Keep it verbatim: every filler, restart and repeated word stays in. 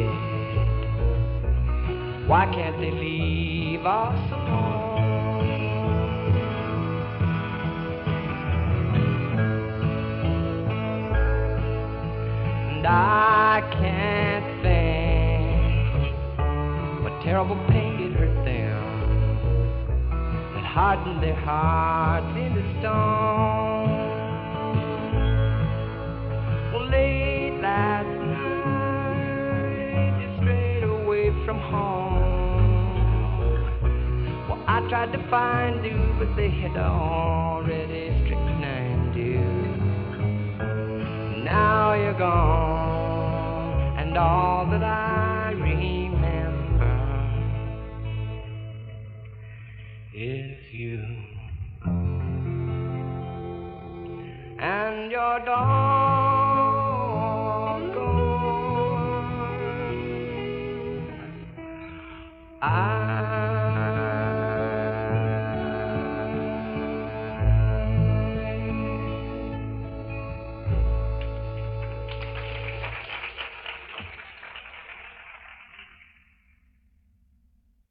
Why can't they leave us alone? And I can't think what terrible pain did hurt them, that hardened their hearts into stone. Well, late last night, just straight away from home, I tried to find you, but they had already strychnine you. Now you're gone, and all that I remember is you and your dog gone. I